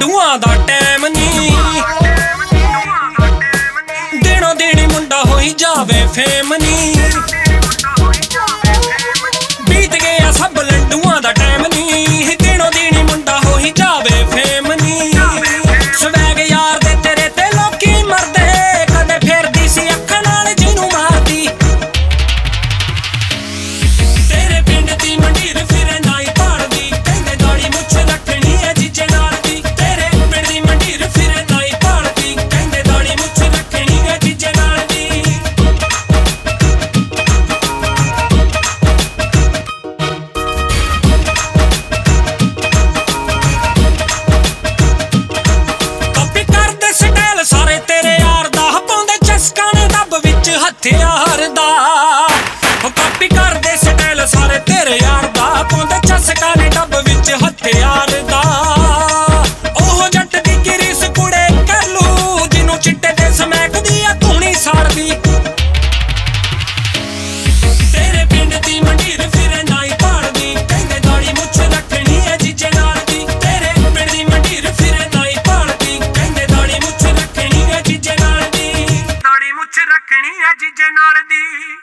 ਲੰਡੂਆਂ ਦਾ time ਨੀ, ਦਿਨੋਂ ਦਿਨ ਮੁੰਡਾ ਹੋਈ ਜਾਵੇ ਫੇਮ ਨੀ। ਬੀਤ ਗਿਆ ਸਭ ਲੰਡੂਆਂ ਦਾ ਟਾਈਮ ਨੀ, ਦਿਨੋਂ ਦਿਨ ਮੁੰਡਾ ਹੋਈ ਜਾਵੇ ਫੇਮ ਨੀ। ਸਵੈਗ ਯਾਰ ਦੇ ਤੇਰੇ ਤੇ ਲੋਕੀ ਮਰਦੇ, ਕਦੇ ਫੇਰਦੀ ਸੀ ਅੱਖਾਂ ਨਾਲ ਜਿਹਨੂੰ ਮਾਰਦੀ। ਤੇਰੇ ਪਿੰਡ ਦੀ ਮੰਡੀਰ ਫਿਰੇ ਨਾਈ ਭਾਲਦੀ, ਕਹਿੰਦੇ ਦਾੜੀ ਮੁੱਛ ਰੱਖਣੀ ਐ ਜੀਜੇ ਨਾਲ ਦੀ। ਤੇਰੇ ਪਿੰਡ ਦੀ ਮੰਡੀਰ ਫਿਰੇ ਨਾਈ ਭਾਲਦੀ, ਕਹਿੰਦੇ ਦਾੜੀ ਮੁੱਛ ਰੱਖਣੀ ਐ ਜੀਜੇ ਨਾਲ ਦੀ। ਕਾਪੀ ਕਰਦੇ ਸਟਾਈਲ ਸਾਰੇ ਤੇਰੇ ਯਾਰ ਦਾ, ਪਾਉਂਦੇ ਚਸਕਾਂ ਨੇ ਡੱਬ ਵਿੱਚ ਹਥਿਆਰ ਦਾ। ਕਾਪੀ ਕਰਦੇ ਸਟਾਈਲ ਸਾਰੇ ਤੇਰੇ ਯਾਰ ਦਾ, ਪਾਉਂਦੇ ਚਸਕਾਂ ਨੇ ਡੱਬ ਵਿੱਚ ਹਥਿਆਰ ਦਾ। ਉਹ ਜੱਟ ਦੀ ਕਿਰੀਸ ਕੁੜੇ ਕਰ ਲੂ, ਜਿਹਨੂੰ ਚਿੱਟੇ ਤੇ ਸਮੈਕਦੀ ਆ ਧੂਣੀ ਸਾੜਦੀ। ਤੇਰੇ ਪਿੰਡ ਦੀ ਮੰਡੀਰ ਫਿਰੇ ਨਾਈ ਭਾਲਦੀ, ਕਹਿੰਦੇ ਦਾੜੀ ਮੁੱਛ ਰੱਖਣੀ ਐ ਜੀਜੇ ਨਾਲ ਦੀ। ਤੇਰੇ ਪਿੰਡ ਦੀ ਮੰਡੀਰ ਫਿਰੇ ਨਾਈ ਭਾਲਦੀ, ਕਹਿੰਦੇ ਦਾੜੀ ਮੁੱਛ ਰੱਖਣੀ ਐ ਜੀਜੇ ਨਾਲ ਦੀ। ਦਾੜੀ ਮੁੱਛ ਰੱਖਣੀ ਐ ਜੀਜੇ ਨਾਲ ਦੀ।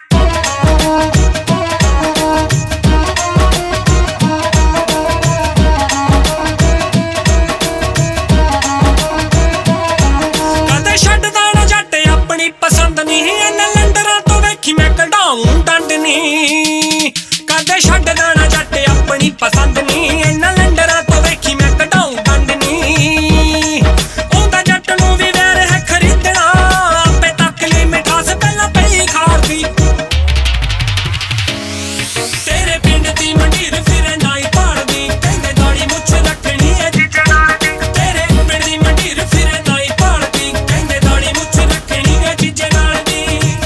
ਕਦੇ ਛੱਡਦਾ ਨਾ ਜੱਟ ਆਪਣੀ ਪਸੰਦ ਨੀ, ਇਹਨਾਂ ਲੰਡਰਾਂ ਤੋਂ ਵੇਖੀ ਮੈਂ ਕਢਾਊਂ ਡੰਡ ਨੀ। ਕਦੇ ਛੱਡਦਾ ਨਾ ਜੱਟ ਆਪਣੀ ਪਸੰਦ ਨੀ, ਇਹਨਾਂ ਲੰਡਰਾਂ ਤੋਂ ਵੇਖੀ ਮੈਂ ਕਢਾਊਂ ਡੰਡ ਨੀ। ਉਹਦਾ ਜੱਟ ਨੂੰ ਵੀ ਵੈਰ ਹੈ ਖਰੀਦਣਾ, ਆਪੇ ਤੱਕ ਲਈ ਮਿਠਾਸ ਪਹਿਲਾਂ ਪਈ ਖਾਰਦੀ। ਤੇਰੇ ਪਿੰਡ ਦੀ ਮੰਡੀਰ ਫਿਰੇ ਨਾਈ ਭਾਲਦੀ, ਕਹਿੰਦੇ ਦਾੜੀ ਮੁੱਛ ਰੱਖਣੀ ਐ ਜੀਜੇ ਨਾਲ ਦੀ। ਤੇਰੇ ਪਿੰਡ ਦੀ ਮੰਡੀਰ ਫਿਰੇ ਨਾਈ ਭਾਲਦੀ, ਕਹਿੰਦੇ ਦਾੜੀ ਮੁੱਛ ਰੱਖਣੀ ਐ ਜੀਜੇ ਨਾਲ ਦੀ।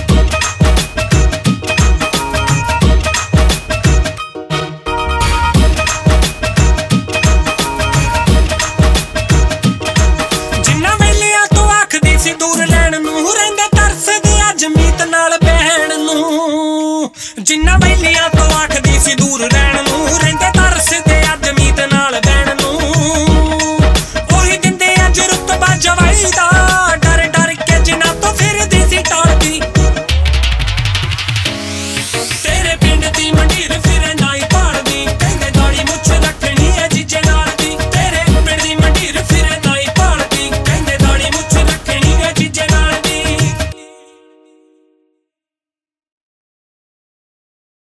ਜਿੰਨਾ ਵੇਲਿਆਂ ਤੋਂ ਆਖਦੀ ਸੀ ਦੂਰ ਲੈਣ ਨੂੰ, ਰਹਿੰਦੇ ਤਰਸਦੇ ਅੱਜ ਮੀਤ ਨਾਲ ਬਹਿਣ ਨੂੰ। ਜਿੰਨਾ ਵੇਲਿਆਂ ਤੋਂ ਆਖਦੀ ਸੀ ਦੂਰ ਰਹਿਣ ਨੂੰ, ਰਹਿੰਦੇ ਤਰਸਦੇ ਅੱਜ ਮੀਤ ਨਾਲ ਬਹਿਣ ਨੂੰ। ਉਹੀ ਦਿੰਦੇ ਅੱਜ ਰੁਤਬਾ ਜਵਾਈ ਦਾ,